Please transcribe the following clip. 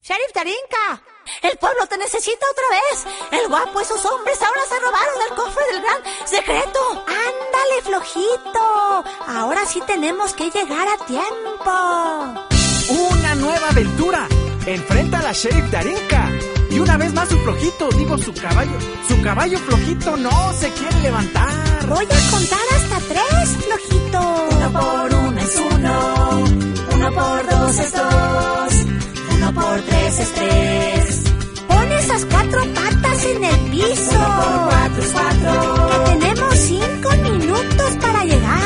Sheriff Darinka, el pueblo te necesita otra vez. El guapo y sus hombres ahora se robaron el cofre del gran secreto. Ándale, flojito. Ahora sí tenemos que llegar a tiempo. Una nueva aventura. Enfrenta a la Sheriff Darinka. Y una vez más su flojito, su caballo flojito no se quiere levantar. Voy a contar hasta 3, flojito. 1 por 1 es 1, 1 por 2 es 2.